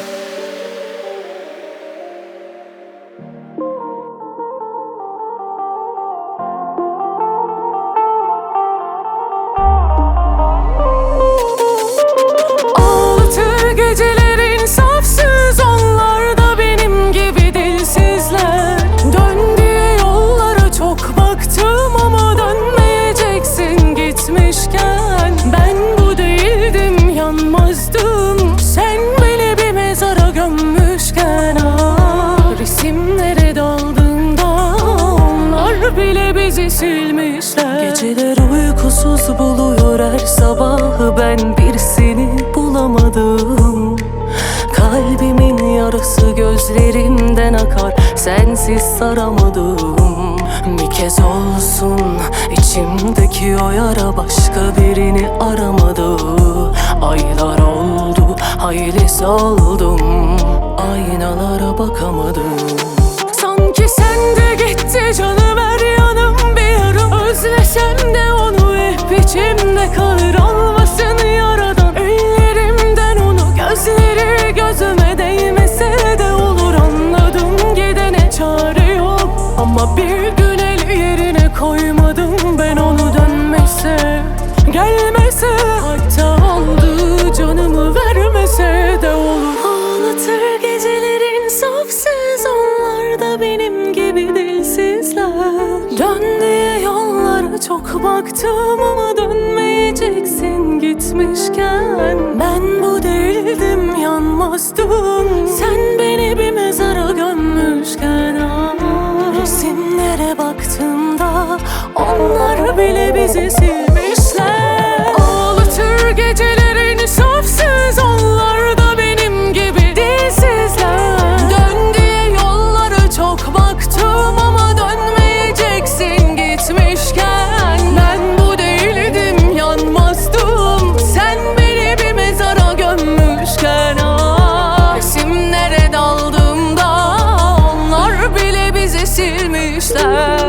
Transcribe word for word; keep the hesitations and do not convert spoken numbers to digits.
Silmişler. Geceler uykusuz buluyor her sabahı, ben bir seni bulamadım. Kalbimin yarası gözlerimden akar, sensiz saramadım. Bir kez olsun içimdeki o yara başka birini aramadı. Aylar oldu hayli soldum, aynalara bakamadım. Sanki sen de gitti canıver yanım bir yarım. Özlesem de onu hep içimde kalır, olmasın yaradan ellerimden onu. Gözleri gözüme değmese de olur, anladım gidene çare yok. Ama bir gün el yerine koymadım ben onu, dönmese gelmese, hatta aldığı canımı vermese de olur. Ağlatır gecelerin safsız, onlar da benim gibi dilsizler. Dön diye yollara çok baktım ama dönmeyeceksin gitmişken. Ben bu değildim, yanmazdım sen beni bir mezara gömmüşken. ah, Resimlere baktığımda onlar bile bizi silmişler. Ağlatır gecelerin safsız, onlar da benim gibi dilsizler. Dön diye yollara çok baktım ama dönmeyeceksin gitmişken. Ben bu değildim, yanmazdım sen beni bir mezara gömmüşken. ah, Resimlere daldığımda onlar bile bizi silmişler.